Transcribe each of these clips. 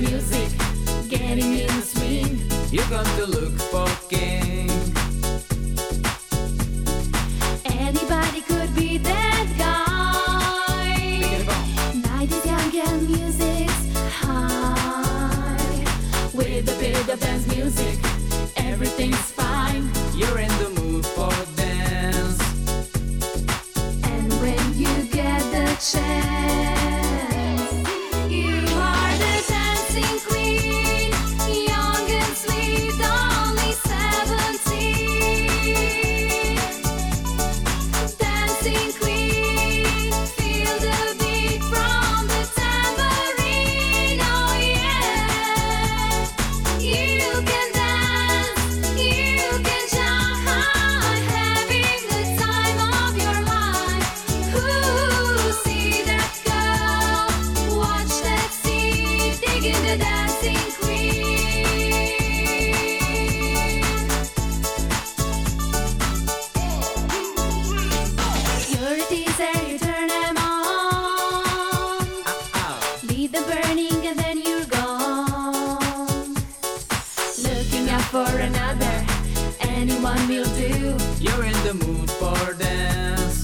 music, getting in the swing. You come to look for king. Anybody could be that guy. Night is young and music's high. With a bit of dance music, everything's fine. You're in the mood for dance. And when you get the chance, you are the dancing queen, young and sweet, only 17. Dancing queen, feel the beat from the tambourine. Oh yeah, you can dance, you can jump, having the time of your life. Ooh, see that girl, watch that scene, digging the dancing queen. You're a teaser, you turn them on, leave them burning and then you're gone. Looking out for another, anyone will do. You're in the mood for dance.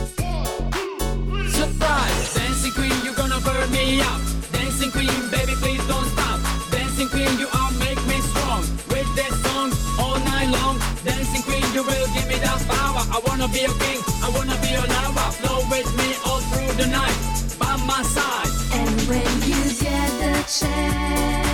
Surprise! Dancing queen, you're gonna burn me up. Dancing queen, baby, please don't stop. Dancing queen, you all make me strong. With this song all night long. Dancing queen, you will give me that power. I wanna be a king, I wanna be your lover. Flow with me all through the night, by my side. And when you get the chance,